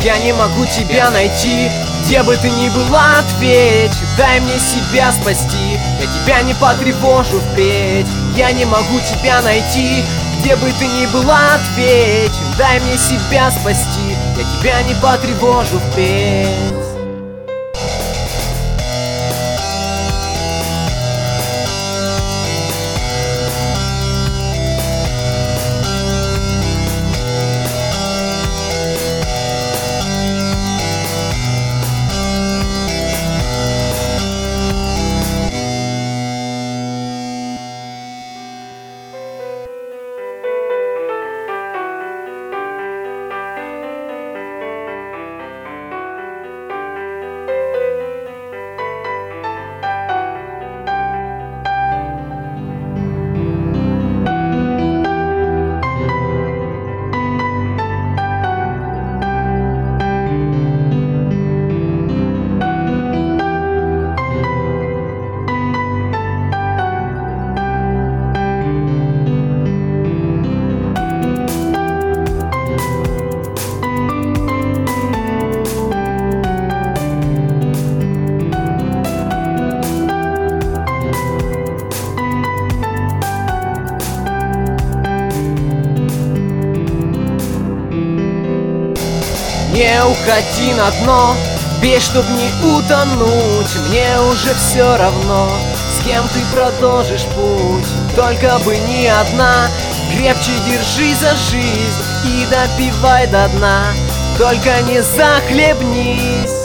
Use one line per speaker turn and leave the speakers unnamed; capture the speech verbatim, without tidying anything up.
Я не могу тебя найти, где бы ты ни была, ответь. Дай мне себя спасти, я тебя не потревожу впредь. Я не могу тебя найти, где бы ты ни была, ответь. Дай мне себя спасти, я тебя не потревожу впредь. Не уходи на дно, бей, чтоб не утонуть. Мне уже все равно, с кем ты продолжишь путь. Только бы не одна, крепче держи за жизнь и допивай до дна. Только не захлебнись.